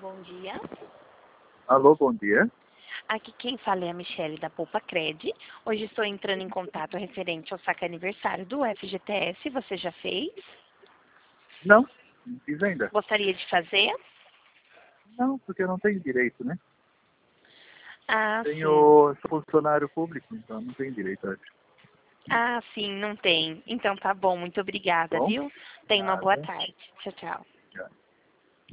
bom dia. Alô, bom dia. Aqui quem fala é a Michele da Poupa Cred. Hoje estou entrando em contato referente ao saque aniversário do FGTS. Você já fez? Não fiz ainda. Gostaria de fazer? Não, porque eu não tenho direito, né? Ah, sim. Sou funcionário público, então não tenho direito, acho. Ah, sim, não tem. Então tá bom, muito obrigada, Bom, viu? Tenha uma boa nada. tarde. Tchau, tchau. Já.